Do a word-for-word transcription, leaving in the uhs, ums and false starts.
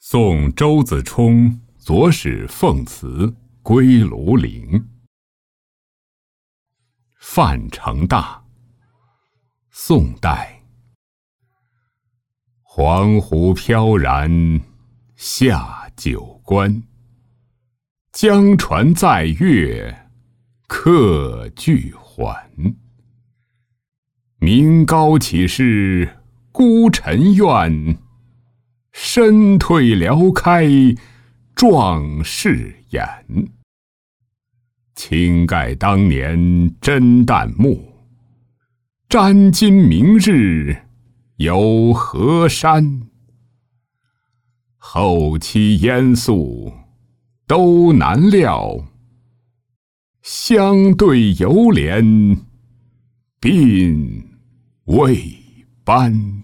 送周子冲左使奉祠归庐陵。范成大，宋代。黄湖飘然下九关，江船载月客俱还。名高岂是孤臣怨，身退辽开壮士眼。倾盖当年真旦暮，沾今明日有何山？后期烟宿都难料，相对犹怜鬓未斑。